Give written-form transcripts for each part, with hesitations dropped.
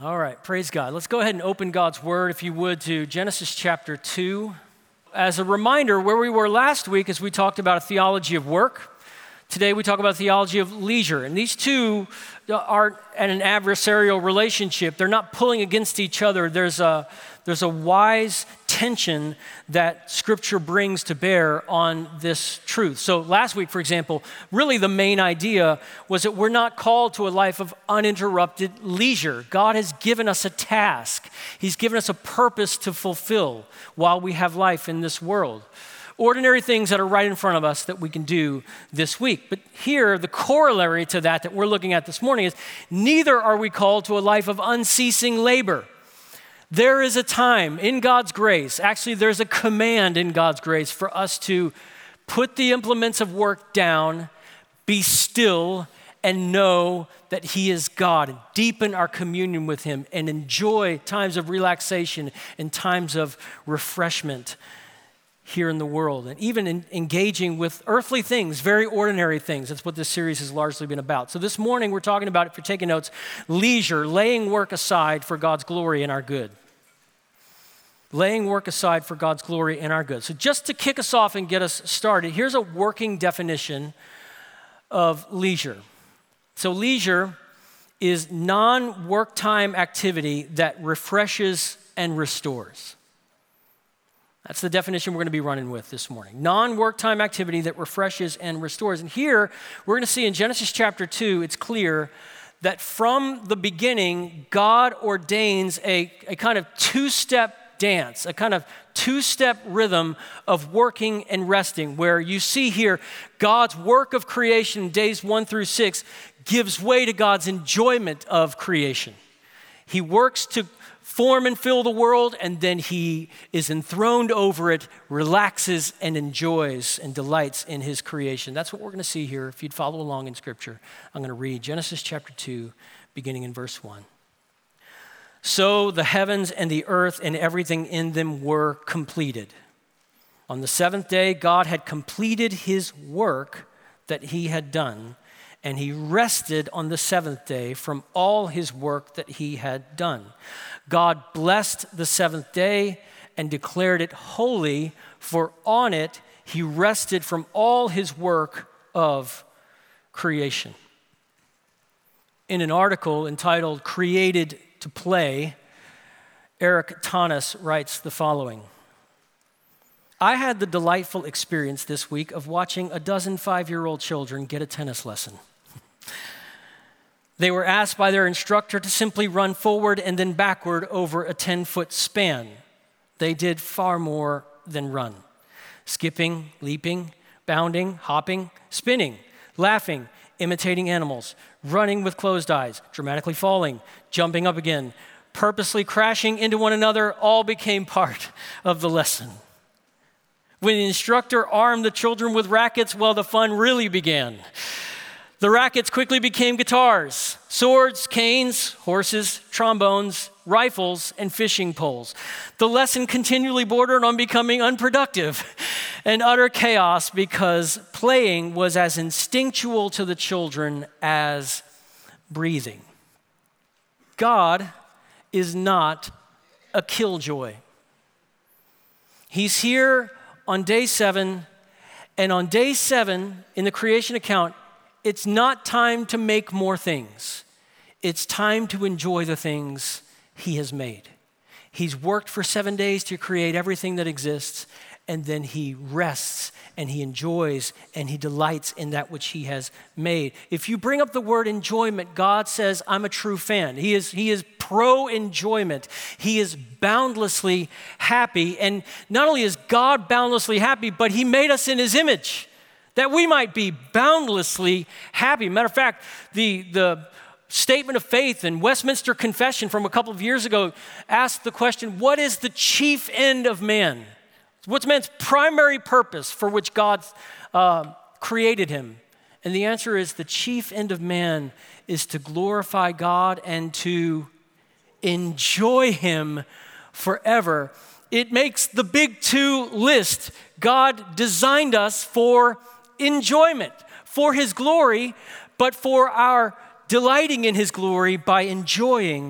All right, praise God. Let's go ahead and open God's Word, if you would, to Genesis chapter 2. As a reminder, where we were last week as we talked about a theology of work, today we talk about a theology of leisure. And these two aren't in an adversarial relationship. They're not pulling against each other. There's a wise tension that Scripture brings to bear on this truth. So last week, for example, really the main idea was that we're not called to a life of uninterrupted leisure. God has given us a task. He's given us a purpose to fulfill while we have life in this world. Ordinary things that are right in front of us that we can do this week. But here, the corollary to that we're looking at this morning is neither are we called to a life of unceasing labor. There is a time in God's grace, actually there's a command in God's grace for us to put the implements of work down, be still, and know that He is God, and deepen our communion with Him, and enjoy times of relaxation and times of refreshment here in the world, and even engaging with earthly things, very ordinary things. That's what this series has largely been about. So this morning we're talking about, if you're taking notes, leisure, laying work aside for God's glory and our good. Laying work aside for God's glory and our good. So just to kick us off and get us started, here's a working definition of leisure. So leisure is non-work time activity that refreshes and restores. That's the definition we're going to be running with this morning. Non-work time activity that refreshes and restores. And here, we're going to see in Genesis chapter 2, it's clear that from the beginning, God ordains a kind of two-step dance, a kind of two-step rhythm of working and resting, where you see here God's work of creation, days 1 through 6, gives way to God's enjoyment of creation. He works to form and fill the world, and then He is enthroned over it, relaxes and enjoys and delights in His creation. That's what we're going to see here. If you'd follow along in Scripture, I'm going to read Genesis chapter 2, beginning in verse 1. So the heavens and the earth and everything in them were completed. On the seventh day, God had completed His work that He had done, and He rested on the seventh day from all His work that He had done. God blessed the seventh day and declared it holy, for on it He rested from all His work of creation. In an article entitled Created to Play, Eric Tanis writes the following. I had the delightful experience this week of watching a dozen 5-year-old children get a tennis lesson. They were asked by their instructor to simply run forward and then backward over a 10-foot span. They did far more than run. Skipping, leaping, bounding, hopping, spinning, laughing, imitating animals, running with closed eyes, dramatically falling, jumping up again, purposely crashing into one another, all became part of the lesson. When the instructor armed the children with rackets, well, the fun really began. The rackets quickly became guitars, swords, canes, horses, trombones, rifles, and fishing poles. The lesson continually bordered on becoming unproductive and utter chaos because playing was as instinctual to the children as breathing. God is not a killjoy. He's here on day 7, and on day 7 in the creation account, it's not time to make more things. It's time to enjoy the things He has made. He's worked for 7 days to create everything that exists, and then He rests and He enjoys and He delights in that which He has made. If you bring up the word enjoyment, God says, I'm a true fan. He is pro-enjoyment. He is boundlessly happy. And not only is God boundlessly happy, but He made us in His image, that we might be boundlessly happy. Matter of fact, the statement of faith in Westminster Confession from a couple of years ago asked the question, what is the chief end of man? What's man's primary purpose for which God created him? And the answer is the chief end of man is to glorify God and to enjoy Him forever. It makes the big 2 list. God designed us for enjoyment, for His glory, but for our delighting in His glory by enjoying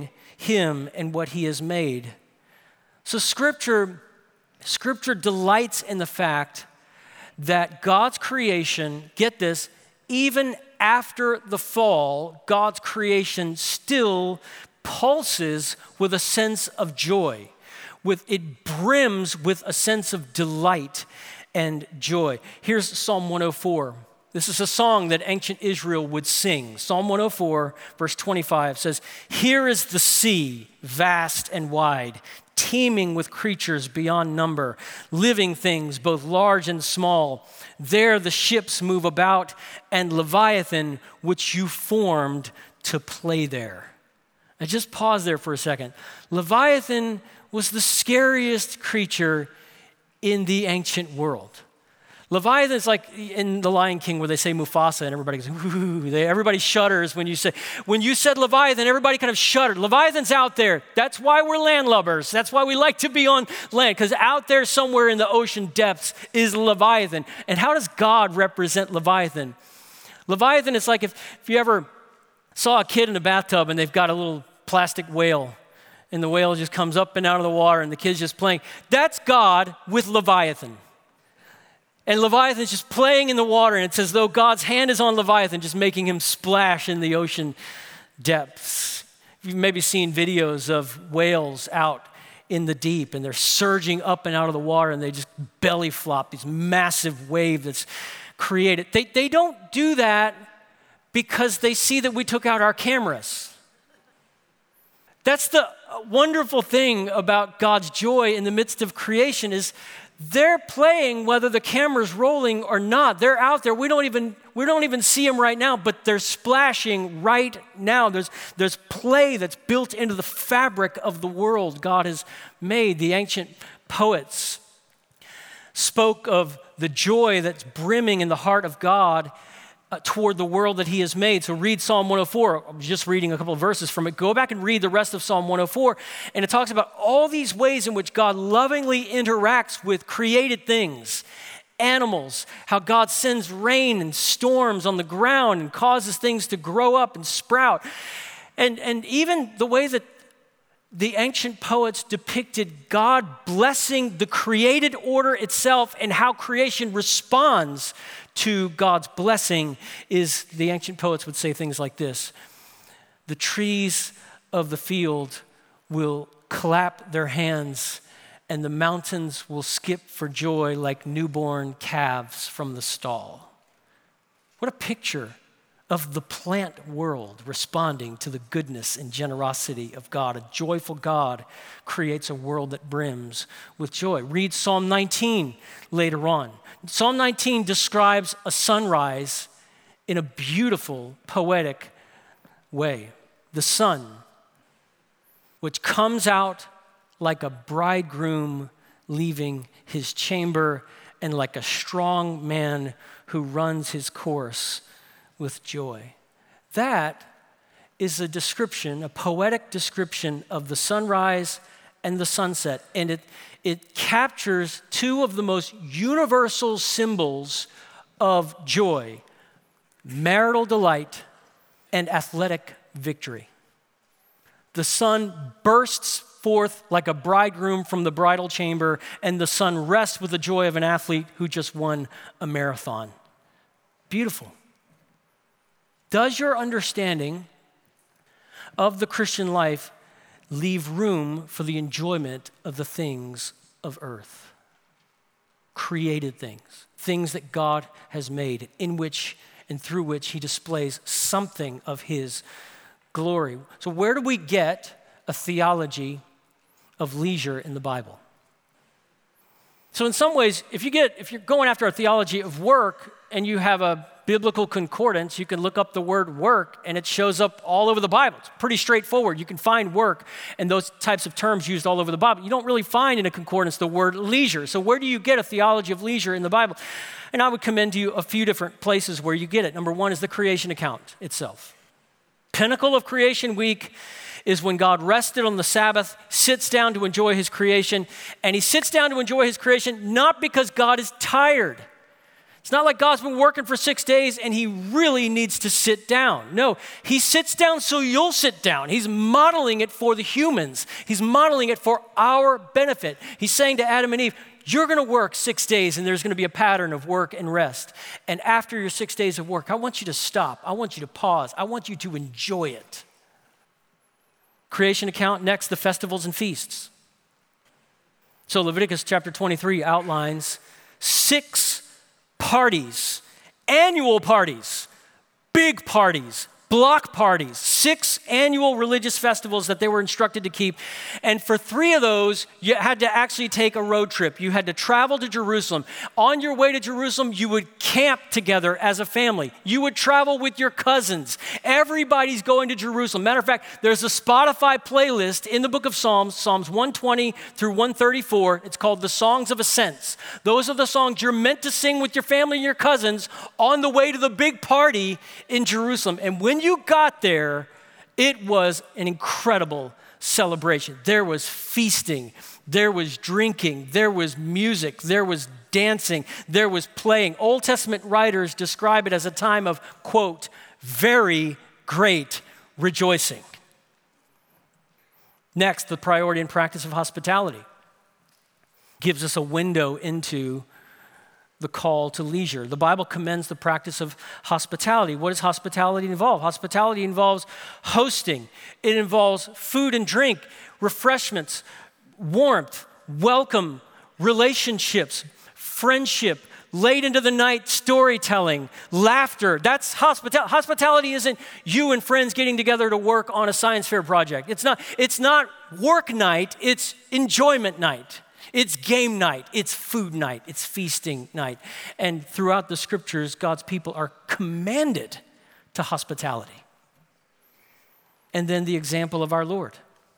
him and what he has made. So Scripture delights in the fact that God's creation, get this, even after the fall, God's creation still pulses with a sense of joy. It brims with a sense of delight and joy. Here's Psalm 104. This is a song that ancient Israel would sing. Psalm 104, verse 25 says, "Here is the sea, vast and wide, teeming with creatures beyond number, living things both large and small. There the ships move about, and Leviathan, which you formed to play there." I just pause there for a second. Leviathan was the scariest creature in the ancient world. Leviathan is like in The Lion King where they say Mufasa and everybody goes, ooh, everybody shudders when you said Leviathan, everybody kind of shuddered. Leviathan's out there. That's why we're landlubbers. That's why we like to be on land, because out there somewhere in the ocean depths is Leviathan. And how does God represent Leviathan? Leviathan is like if you ever saw a kid in a bathtub and they've got a little plastic whale and the whale just comes up and out of the water and the kid's just playing. That's God with Leviathan. And Leviathan's just playing in the water, and it's as though God's hand is on Leviathan, just making him splash in the ocean depths. You've maybe seen videos of whales out in the deep, and they're surging up and out of the water, and they just belly flop, these massive wave that's created. They don't do that because they see that we took out our cameras. That's the wonderful thing about God's joy in the midst of creation is they're playing whether the camera's rolling or not. They're out there. We don't even see them right now, but they're splashing right now. There's play that's built into the fabric of the world God has made. The ancient poets spoke of the joy that's brimming in the heart of God toward the world that he has made. So read Psalm 104. I'm just reading a couple of verses from it. Go back and read the rest of Psalm 104. And it talks about all these ways in which God lovingly interacts with created things, animals, how God sends rain and storms on the ground and causes things to grow up and sprout. And even the way that the ancient poets depicted God blessing the created order itself and how creation responds to God's blessing is, the ancient poets would say things like this: the trees of the field will clap their hands and the mountains will skip for joy like newborn calves from the stall. What a picture of the plant world responding to the goodness and generosity of God. A joyful God creates a world that brims with joy. Read Psalm 19 later on. Psalm 19 describes a sunrise in a beautiful, poetic way. The sun, which comes out like a bridegroom leaving his chamber and like a strong man who runs his course with joy. That is a description, a poetic description of the sunrise and the sunset. And it captures two of the most universal symbols of joy: marital delight and athletic victory. The sun bursts forth like a bridegroom from the bridal chamber, and the sun rests with the joy of an athlete who just won a marathon. Beautiful. Does your understanding of the Christian life leave room for the enjoyment of the things of earth? Created things, things that God has made, in which and through which he displays something of his glory. So where do we get a theology of leisure in the Bible? So in some ways, if you're going after a theology of work and you have a biblical concordance, you can look up the word work and it shows up all over the Bible. It's pretty straightforward. You can find work and those types of terms used all over the Bible. You don't really find in a concordance the word leisure. So where do you get a theology of leisure in the Bible? And I would commend to you a few different places where you get it. Number one is the creation account itself. Pinnacle of creation week is when God rested on the Sabbath, sits down to enjoy his creation, and he sits down to enjoy his creation not because God is tired. It's not like God's been working for 6 days and he really needs to sit down. No, he sits down so you'll sit down. He's modeling it for the humans. He's modeling it for our benefit. He's saying to Adam and Eve, you're going to work 6 days and there's going to be a pattern of work and rest. And after your 6 days of work, I want you to stop. I want you to pause. I want you to enjoy it. Creation account, next, the festivals and feasts. So Leviticus chapter 23 outlines 6 parties, annual parties, big parties, block parties, 6 annual religious festivals that they were instructed to keep. And for 3 of those, you had to actually take a road trip. You had to travel to Jerusalem. On your way to Jerusalem, you would camp together as a family. You would travel with your cousins. Everybody's going to Jerusalem. Matter of fact, there's a Spotify playlist in the book of Psalms, Psalms 120 through 134. It's called the Songs of Ascents. Those are the songs you're meant to sing with your family and your cousins on the way to the big party in Jerusalem. And when you got there, it was an incredible celebration. There was feasting, there was drinking, there was music, there was dancing, there was playing. Old Testament writers describe it as a time of, quote, very great rejoicing. Next, the priority and practice of hospitality gives us a window into the call to leisure. The Bible commends the practice of hospitality. What does hospitality involve? Hospitality involves hosting. It involves food and drink, refreshments, warmth, welcome, relationships, friendship, late into the night storytelling, laughter. That's hospitality. Hospitality isn't you and friends getting together to work on a science fair project. It's not work night, it's enjoyment night. It's game night, it's food night, it's feasting night. And throughout the scriptures, God's people are commanded to hospitality. And then the example of our Lord.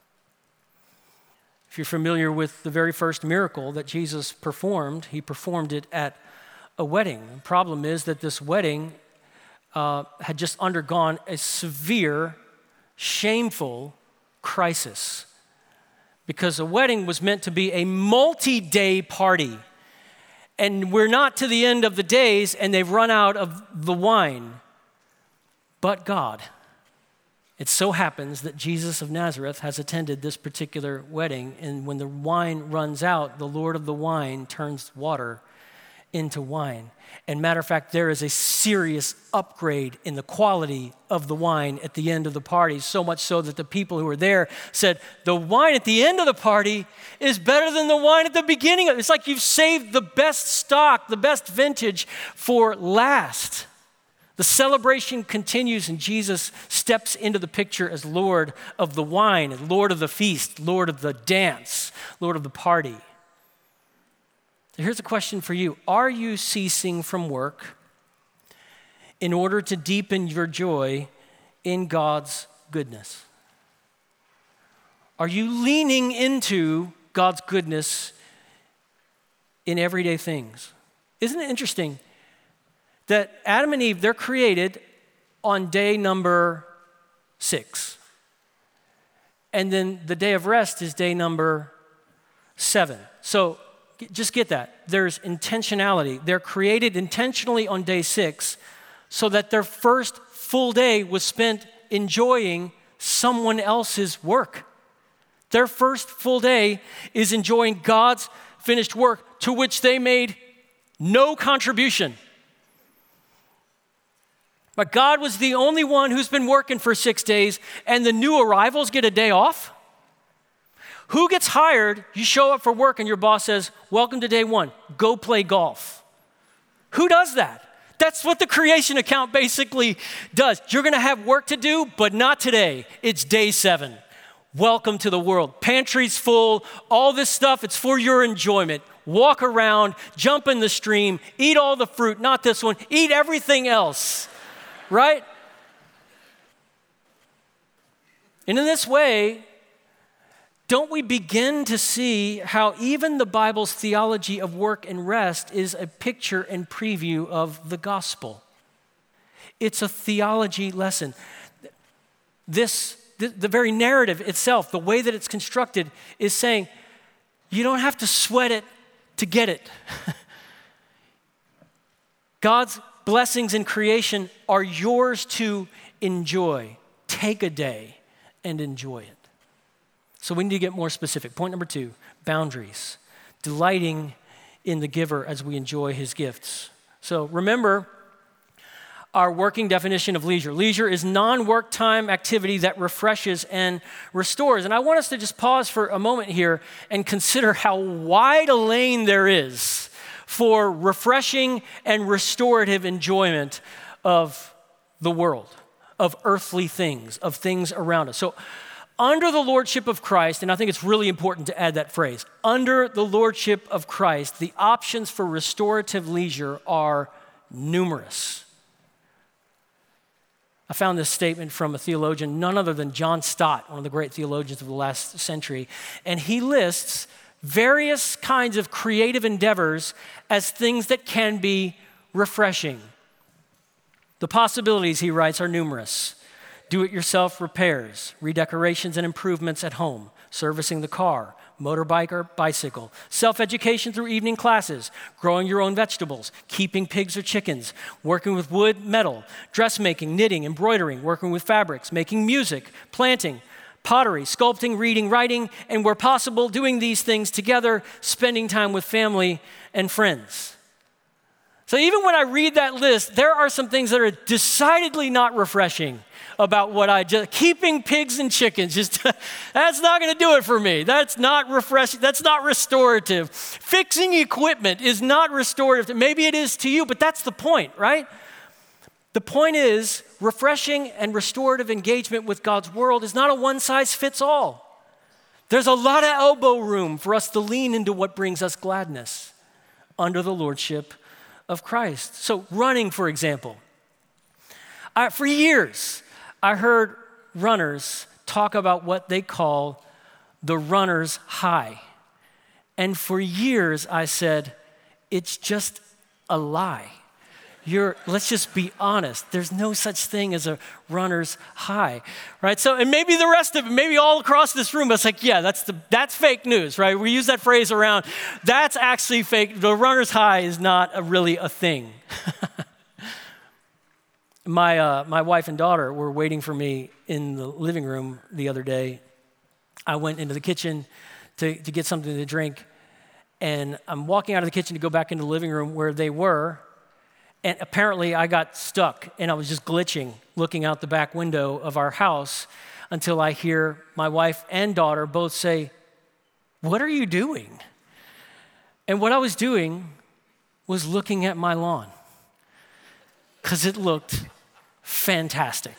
If you're familiar with the very first miracle that Jesus performed, he performed it at a wedding. The problem is that this wedding had just undergone a severe, shameful crisis. Because a wedding was meant to be a multi-day party. And we're not to the end of the days and they've run out of the wine. But God. It so happens that Jesus of Nazareth has attended this particular wedding, and when the wine runs out, the Lord of the wine turns water into wine. And matter of fact, there is a serious upgrade in the quality of the wine at the end of the party, so much so that the people who were there said, the wine at the end of the party is better than the wine at the beginning. It's like you've saved the best stock, the best vintage for last. The celebration continues, and Jesus steps into the picture as Lord of the wine, Lord of the feast, Lord of the dance, Lord of the party. Here's a question for you. Are you ceasing from work in order to deepen your joy in God's goodness? Are you leaning into God's goodness in everyday things? Isn't it interesting that Adam and Eve, they're created on day number 6. And then the day of rest is day number 7. So just get that. There's intentionality. They're created intentionally on day 6 so that their first full day was spent enjoying someone else's work. Their first full day is enjoying God's finished work to which they made no contribution. But God was the only one who's been working for 6 days, and the new arrivals get a day off? Who gets hired? You show up for work and your boss says, welcome to day 1, go play golf. Who does that? That's what the creation account basically does. You're gonna have work to do, but not today. It's day 7. Welcome to the world. Pantry's full, all this stuff, it's for your enjoyment. Walk around, jump in the stream, eat all the fruit, not this one, eat everything else. Right? And in this way, don't we begin to see how even the Bible's theology of work and rest is a picture and preview of the gospel? It's a theology lesson. The very narrative itself, the way that it's constructed, is saying, you don't have to sweat it to get it. God's blessings in creation are yours to enjoy. Take a day and enjoy it. So we need to get more specific. Point number 2, boundaries. Delighting in the giver as we enjoy his gifts. So remember our working definition of leisure. Leisure is non-work time activity that refreshes and restores. And I want us to just pause for a moment here and consider how wide a lane there is for refreshing and restorative enjoyment of the world, of earthly things, of things around us. So under the lordship of Christ, and I think it's really important to add that phrase, under the lordship of Christ, the options for restorative leisure are numerous. I found this statement from a theologian, none other than John Stott, one of the great theologians of the last century, and he lists various kinds of creative endeavors as things that can be refreshing. The possibilities, he writes, are numerous. Do-it-yourself repairs, redecorations and improvements at home, servicing the car, motorbike or bicycle, self-education through evening classes, growing your own vegetables, keeping pigs or chickens, working with wood, metal, dressmaking, knitting, embroidering, working with fabrics, making music, planting, pottery, sculpting, reading, writing, and where possible, doing these things together, spending time with family and friends. So even when I read that list, there are some things that are decidedly not refreshing about what I just, keeping pigs and chickens, just that's not going to do it for me. That's not refreshing. That's not restorative. Fixing equipment is not restorative. Maybe it is to you, but that's the point, right? The point is, refreshing and restorative engagement with God's world is not a one-size-fits-all. There's a lot of elbow room for us to lean into what brings us gladness under the lordship of Christ. So running, for example. For years, I heard runners talk about what they call the runner's high. And for years, I said, it's just a lie. Let's just be honest. There's no such thing as a runner's high, right? So, and maybe the rest of it, maybe all across this room, it's like, yeah, that's fake news, right? We use that phrase around. That's actually fake. The runner's high is not really a thing. My wife and daughter were waiting for me in the living room the other day. I went into the kitchen to get something to drink, and I'm walking out of the kitchen to go back into the living room where they were, and apparently I got stuck, and I was just glitching, looking out the back window of our house until I hear my wife and daughter both say, "What are you doing?" And what I was doing was looking at my lawn because it looked fantastic.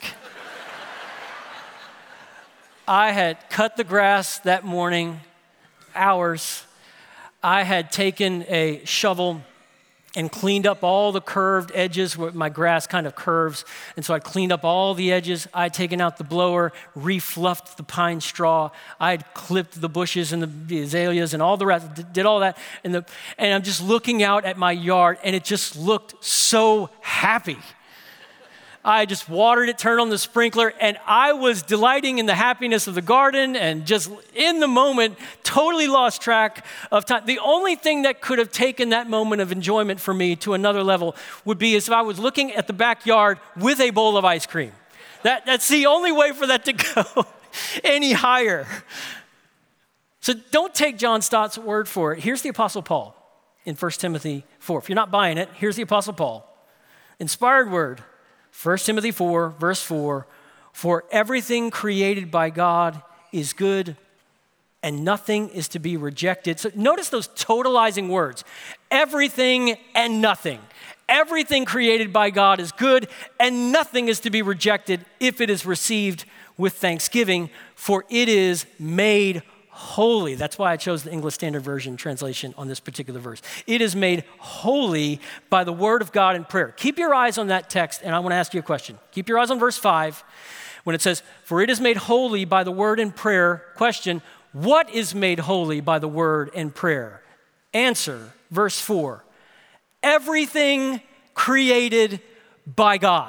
I had cut the grass that morning, hours. I had taken a shovel and cleaned up all the curved edges where my grass kind of curves. And so I cleaned up all the edges. I'd taken out the blower, refluffed the pine straw. I'd clipped the bushes and the azaleas and all the rest, did all that. And I'm just looking out at my yard, and it just looked so happy. I just watered it, turned on the sprinkler, and I was delighting in the happiness of the garden and just in the moment, totally lost track of time. The only thing that could have taken that moment of enjoyment for me to another level would be as if I was looking at the backyard with a bowl of ice cream. That's the only way for that to go any higher. So don't take John Stott's word for it. Here's the Apostle Paul in 1 Timothy 4. If you're not buying it, here's the Apostle Paul. Inspired word. 1 Timothy 4, verse 4, for everything created by God is good and nothing is to be rejected. So notice those totalizing words. Everything and nothing. Everything created by God is good and nothing is to be rejected if it is received with thanksgiving, for it is made holy. That's why I chose the English Standard Version translation on this particular verse. It is made holy by the word of God and prayer. Keep your eyes on that text, and I want to ask you a question. Keep your eyes on verse 5 when it says, for it is made holy by the word and prayer. Question, what is made holy by the word and prayer? Answer, verse 4, everything created by God.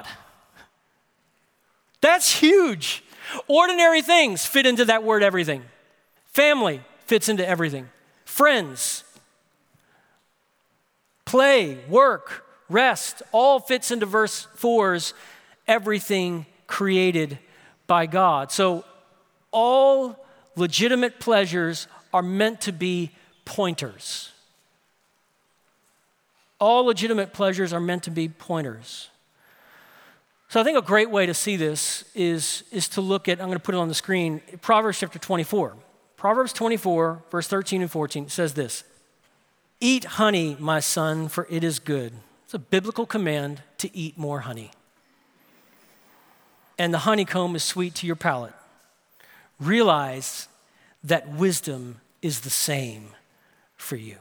That's huge. Ordinary things fit into that word everything. Family fits into everything. Friends, play, work, rest, all fits into verse 4's everything created by God. So all legitimate pleasures are meant to be pointers. All legitimate pleasures are meant to be pointers. So I think a great way to see this is to look at, I'm going to put it on the screen, Proverbs chapter 24. Proverbs 24, verse 13 and 14 says this: "Eat honey, my son, for it is good." It's a biblical command to eat more honey. "And the honeycomb is sweet to your palate. Realize that wisdom is the same for you."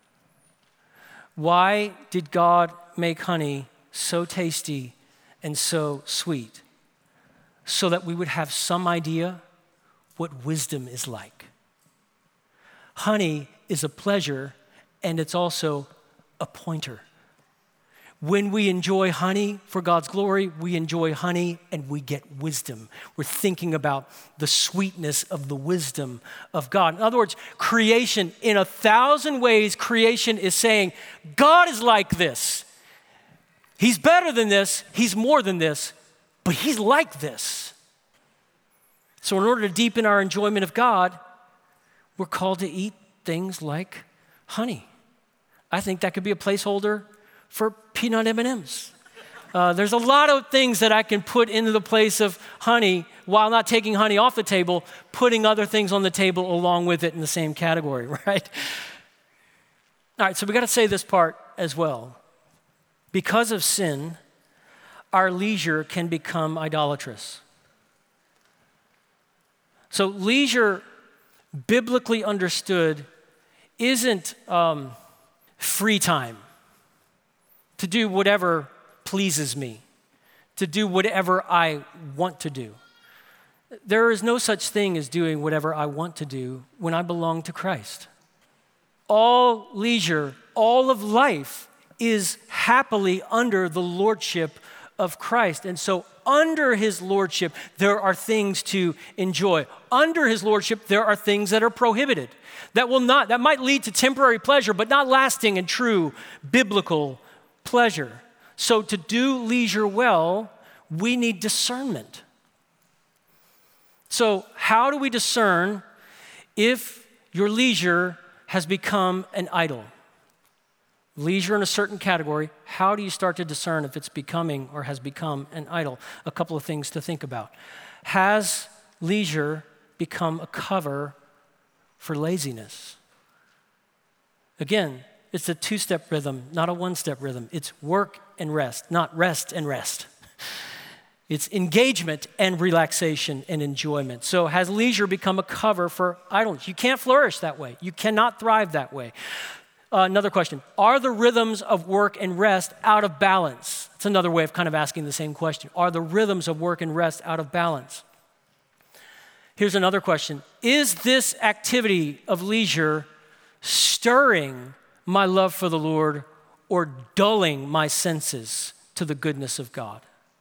Why did God make honey so tasty and so sweet? So that we would have some idea what wisdom is like. Honey is a pleasure, and it's also a pointer. When we enjoy honey for God's glory, we enjoy honey and we get wisdom. We're thinking about the sweetness of the wisdom of God. In other words, creation, in 1,000 ways, creation is saying, God is like this. He's better than this, he's more than this, but he's like this. So in order to deepen our enjoyment of God, we're called to eat things like honey. I think that could be a placeholder for peanut M&Ms. There's a lot of things that I can put into the place of honey while not taking honey off the table, putting other things on the table along with it in the same category, right? All right, so we got to say this part as well. Because of sin, our leisure can become idolatrous. So leisure, biblically understood, isn't free time to do whatever pleases me, to do whatever I want to do. There is no such thing as doing whatever I want to do when I belong to Christ. All leisure, all of life is happily under the lordship of Christ. And so under his lordship, there are things to enjoy. Under his lordship, there are things that are prohibited. That might lead to temporary pleasure, but not lasting and true biblical pleasure. So to do leisure well, we need discernment. So how do we discern if your leisure has become an idol? Leisure in a certain category, how do you start to discern if it's becoming or has become an idol? A couple of things to think about. Has leisure become a cover for laziness? Again, it's a two-step rhythm, not a one-step rhythm. It's work and rest, not rest and rest. It's engagement and relaxation and enjoyment. So has leisure become a cover for idleness? You can't flourish that way. You cannot thrive that way. Another question, are the rhythms of work and rest out of balance? That's another way of kind of asking the same question. Are the rhythms of work and rest out of balance? Here's another question. Is this activity of leisure stirring my love for the Lord or dulling my senses to the goodness of God?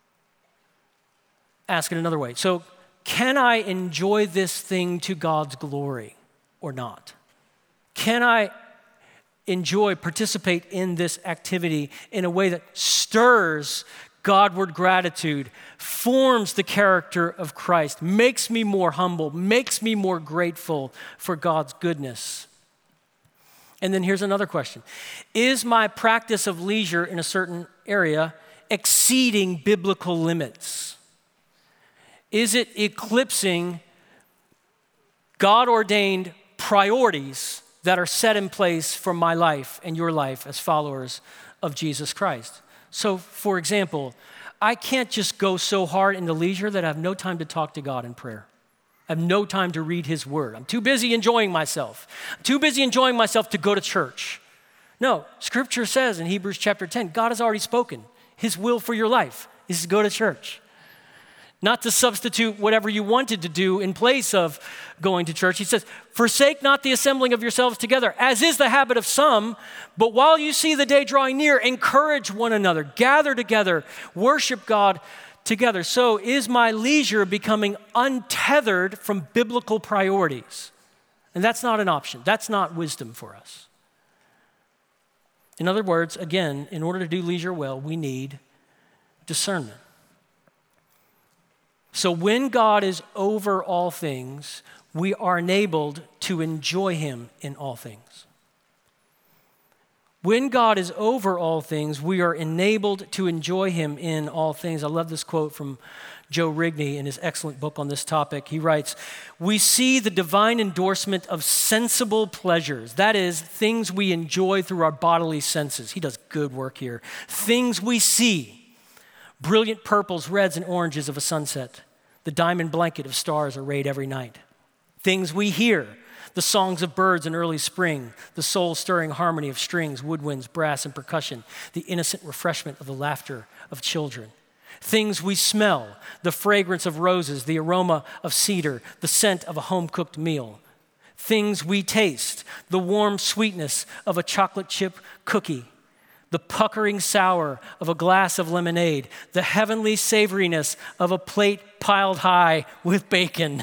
Ask it another way. So, can I enjoy this thing to God's glory or not? Can I participate in this activity in a way that stirs Godward gratitude, forms the character of Christ, makes me more humble, makes me more grateful for God's goodness? And then here's another question. Is my practice of leisure in a certain area exceeding biblical limits? Is it eclipsing God-ordained priorities that are set in place for my life and your life as followers of Jesus Christ? So, for example, I can't just go so hard into leisure that I have no time to talk to God in prayer. I have no time to read his word. I'm too busy enjoying myself. I'm too busy enjoying myself to go to church. No, Scripture says in Hebrews chapter 10, God has already spoken. His will for your life is to go to church. Not to substitute whatever you wanted to do in place of going to church. He says, forsake not the assembling of yourselves together, as is the habit of some, but while you see the day drawing near, encourage one another, gather together, worship God together. So is my leisure becoming untethered from biblical priorities? And that's not an option. That's not wisdom for us. In other words, again, in order to do leisure well, we need discernment. So when God is over all things, we are enabled to enjoy him in all things. When God is over all things, we are enabled to enjoy him in all things. I love this quote from Joe Rigney in his excellent book on this topic. He writes, "We see the divine endorsement of sensible pleasures, that is, things we enjoy through our bodily senses." He does good work here. Things we see, brilliant purples, reds, and oranges of a sunset, the diamond blanket of stars arrayed every night. Things we hear, the songs of birds in early spring, the soul-stirring harmony of strings, woodwinds, brass, and percussion, the innocent refreshment of the laughter of children. Things we smell, the fragrance of roses, the aroma of cedar, the scent of a home-cooked meal. Things we taste, the warm sweetness of a chocolate chip cookie, the puckering sour of a glass of lemonade, the heavenly savoriness of a plate piled high with bacon.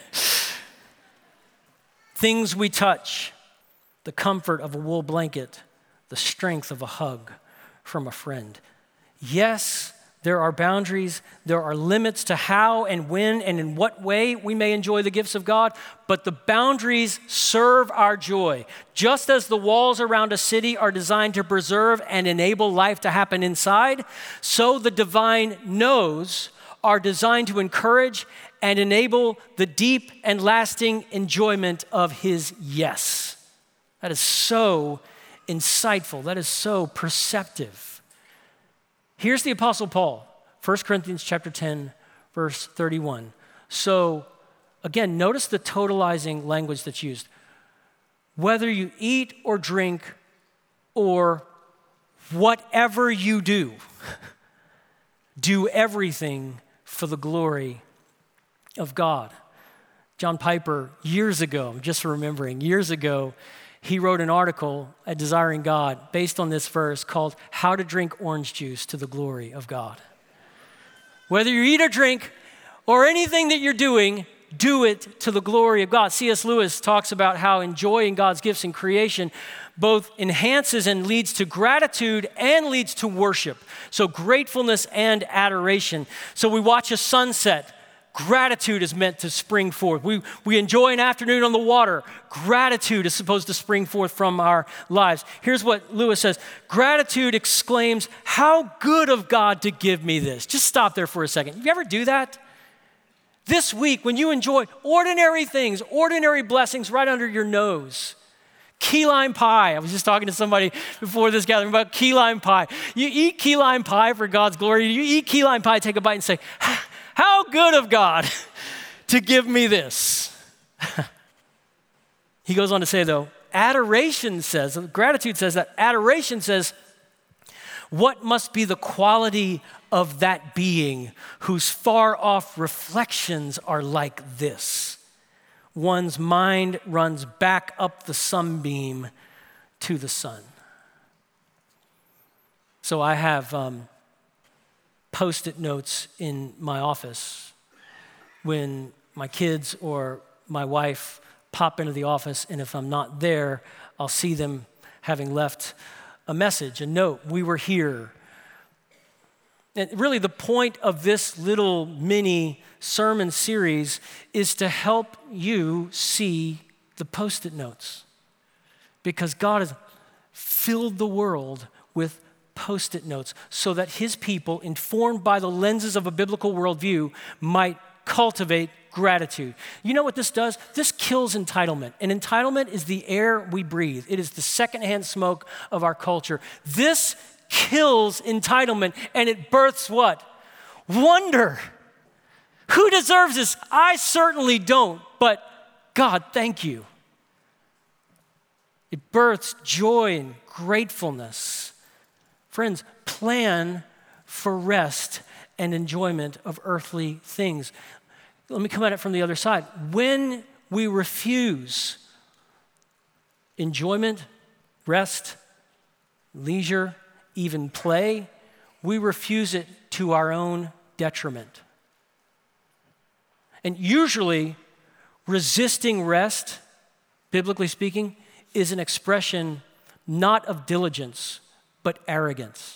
Things we touch, the comfort of a wool blanket, the strength of a hug from a friend. Yes, there are boundaries, there are limits to how and when and in what way we may enjoy the gifts of God, but the boundaries serve our joy. Just as the walls around a city are designed to preserve and enable life to happen inside, so the divine no's are designed to encourage and enable the deep and lasting enjoyment of his yes. That is so insightful. That is so perceptive. Here's the Apostle Paul, 1 Corinthians chapter 10, verse 31. So, again, notice the totalizing language that's used. Whether you eat or drink or whatever you do, do everything for the glory of God. John Piper, years ago, he wrote an article at Desiring God based on this verse called How to Drink Orange Juice to the Glory of God. Whether you eat or drink or anything that you're doing, do it to the glory of God. C.S. Lewis talks about how enjoying God's gifts in creation both enhances and leads to gratitude and leads to worship. So gratefulness and adoration. So we watch a sunset. Gratitude is meant to spring forth. We enjoy an afternoon on the water. Gratitude is supposed to spring forth from our lives. Here's what Lewis says. Gratitude exclaims, how good of God to give me this. Just stop there for a second. You ever do that? This week, when you enjoy ordinary things, ordinary blessings right under your nose. Key lime pie. I was just talking to somebody before this gathering about key lime pie. You eat key lime pie for God's glory. You eat key lime pie, take a bite and say, how good of God to give me this. He goes on to say, though, gratitude says that adoration says, what must be the quality of that being whose far off reflections are like this? One's mind runs back up the sunbeam to the sun. So I have Post-it notes in my office when my kids or my wife pop into the office, and if I'm not there, I'll see them having left a message, a note. We were here. And really the point of this little mini sermon series is to help you see the Post-it notes, because God has filled the world with Post-it notes so that his people, informed by the lenses of a biblical worldview, might cultivate gratitude. You know what this does? This kills entitlement. And entitlement is the air we breathe. It is the secondhand smoke of our culture. This kills entitlement, and it births what? Wonder. Who deserves this? I certainly don't, but God, thank you. It births joy and gratefulness. Friends, plan for rest and enjoyment of earthly things. Let me come at it from the other side. When we refuse enjoyment, rest, leisure, even play, we refuse it to our own detriment. And usually, resisting rest, biblically speaking, is an expression not of diligence, but arrogance.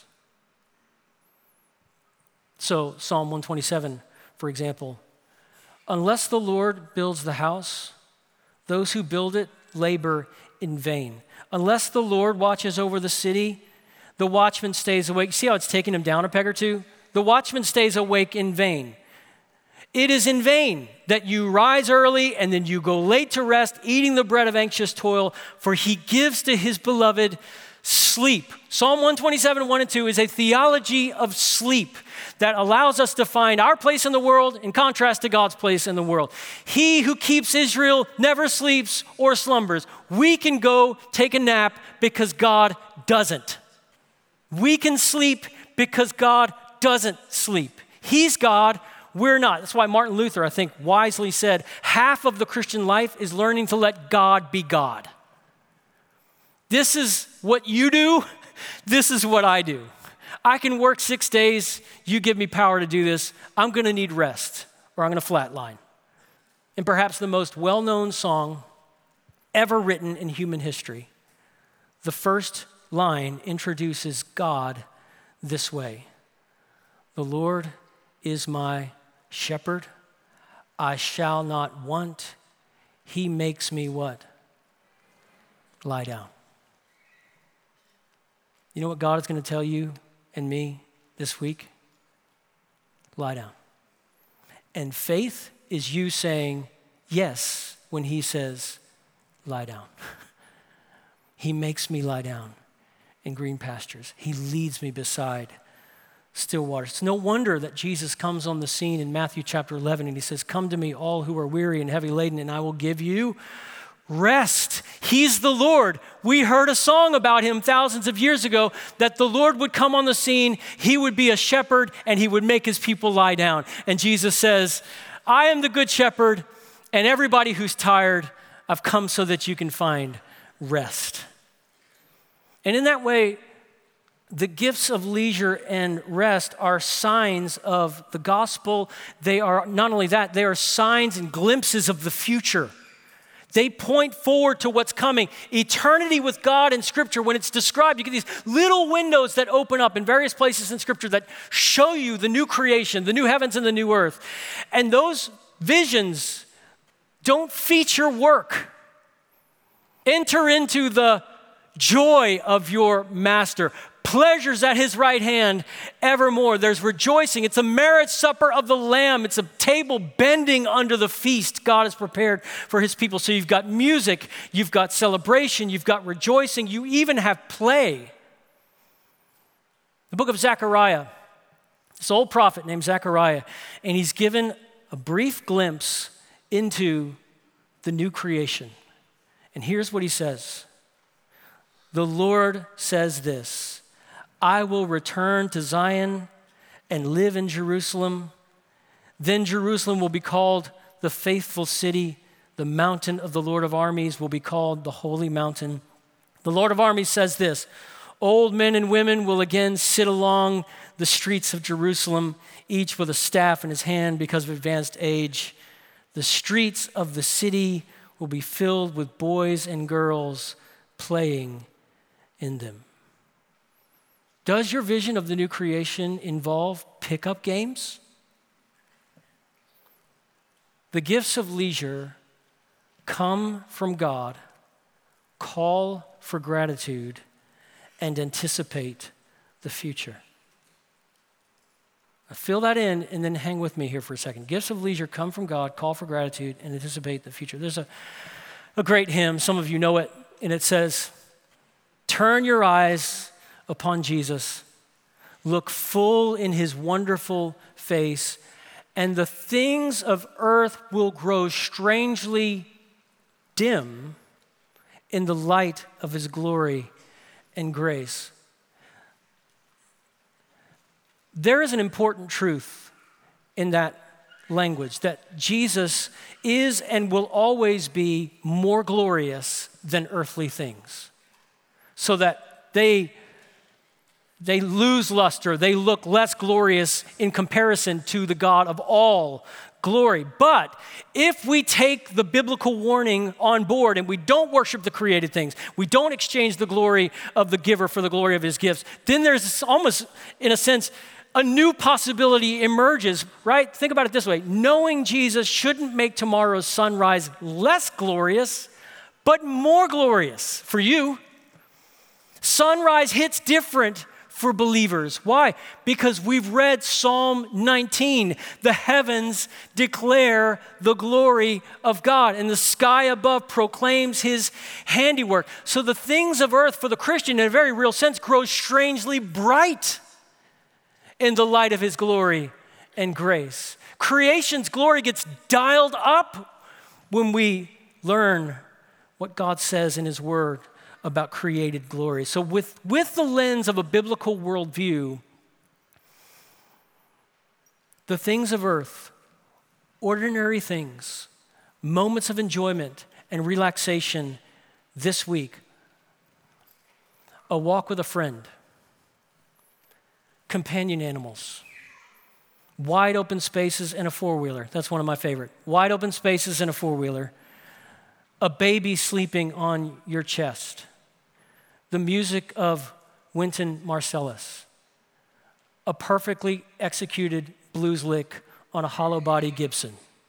So Psalm 127, for example, unless the Lord builds the house, those who build it labor in vain. Unless the Lord watches over the city, the watchman stays awake. See how it's taking him down a peg or two? The watchman stays awake in vain. It is in vain that you rise early and then you go late to rest, eating the bread of anxious toil, for he gives to his beloved sleep. Psalm 127, 1 and 2 is a theology of sleep that allows us to find our place in the world in contrast to God's place in the world. He who keeps Israel never sleeps or slumbers. We can go take a nap because God doesn't. We can sleep because God doesn't sleep. He's God, we're not. That's why Martin Luther, I think, wisely said, half of the Christian life is learning to let God be God. This is what you do. This is what I do. I can work 6 days. You give me power to do this. I'm going to need rest or I'm going to flatline. And perhaps the most well-known song ever written in human history, the first line introduces God this way. The Lord is my shepherd. I shall not want. He makes me what? Lie down. You know what God is going to tell you and me this week? Lie down. And faith is you saying yes when he says, lie down. He makes me lie down in green pastures. He leads me beside still waters. It's no wonder that Jesus comes on the scene in Matthew chapter 11 and he says, come to me all who are weary and heavy laden and I will give you rest. He's the Lord. We heard a song about him thousands of years ago that the Lord would come on the scene, he would be a shepherd, and he would make his people lie down. And Jesus says, I am the good shepherd, and everybody who's tired, I've come so that you can find rest. And in that way, the gifts of leisure and rest are signs of the gospel. They are not only that, they are signs and glimpses of the future. They point forward to what's coming. Eternity with God in Scripture, when it's described, you get these little windows that open up in various places in Scripture that show you the new creation, the new heavens and the new earth. And those visions don't feature work. Enter into the joy of your master. Pleasures at his right hand evermore. There's rejoicing. It's a marriage supper of the Lamb. It's a table bending under the feast God has prepared for his people. So you've got music, you've got celebration, you've got rejoicing, you even have play. The book of Zechariah, this old prophet named Zechariah, and he's given a brief glimpse into the new creation. And here's what he says. The Lord says this, I will return to Zion and live in Jerusalem. Then Jerusalem will be called the faithful city. The mountain of the Lord of armies will be called the holy mountain. The Lord of armies says this, old men and women will again sit along the streets of Jerusalem, each with a staff in his hand because of advanced age. The streets of the city will be filled with boys and girls playing in them. Does your vision of the new creation involve pickup games? The gifts of leisure come from God, call for gratitude, and anticipate the future. Now fill that in and then hang with me here for a second. Gifts of leisure come from God, call for gratitude, and anticipate the future. There's a great hymn, some of you know it, and it says, turn your eyes upon Jesus, look full in his wonderful face, and the things of earth will grow strangely dim in the light of his glory and grace. There is an important truth in that language, that Jesus is and will always be more glorious than earthly things, so that they lose luster, they look less glorious in comparison to the God of all glory. But if we take the biblical warning on board and we don't worship the created things, we don't exchange the glory of the giver for the glory of his gifts, then there's almost, in a sense, a new possibility emerges, right? Think about it this way. Knowing Jesus shouldn't make tomorrow's sunrise less glorious, but more glorious for you. Sunrise hits different for believers. Why? Because we've read Psalm 19. The heavens declare the glory of God, and the sky above proclaims his handiwork. So the things of earth for the Christian, in a very real sense, grow strangely bright in the light of his glory and grace. Creation's glory gets dialed up when we learn what God says in his word about created glory. So with the lens of a biblical worldview, the things of earth, ordinary things, moments of enjoyment and relaxation this week, a walk with a friend, companion animals, wide open spaces and a four-wheeler. That's one of my favorite. Wide open spaces and a four-wheeler. A baby sleeping on your chest. The music of Wynton Marsalis. A perfectly executed blues lick on a hollow body Gibson.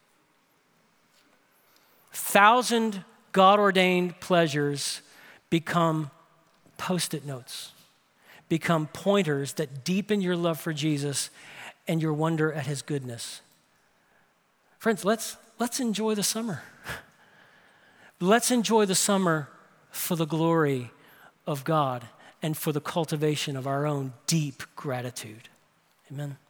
1,000 God-ordained pleasures become Post-it notes, become pointers that deepen your love for Jesus and your wonder at his goodness. Friends, let's enjoy the summer. Let's enjoy the summer for the glory of God and for the cultivation of our own deep gratitude. Amen.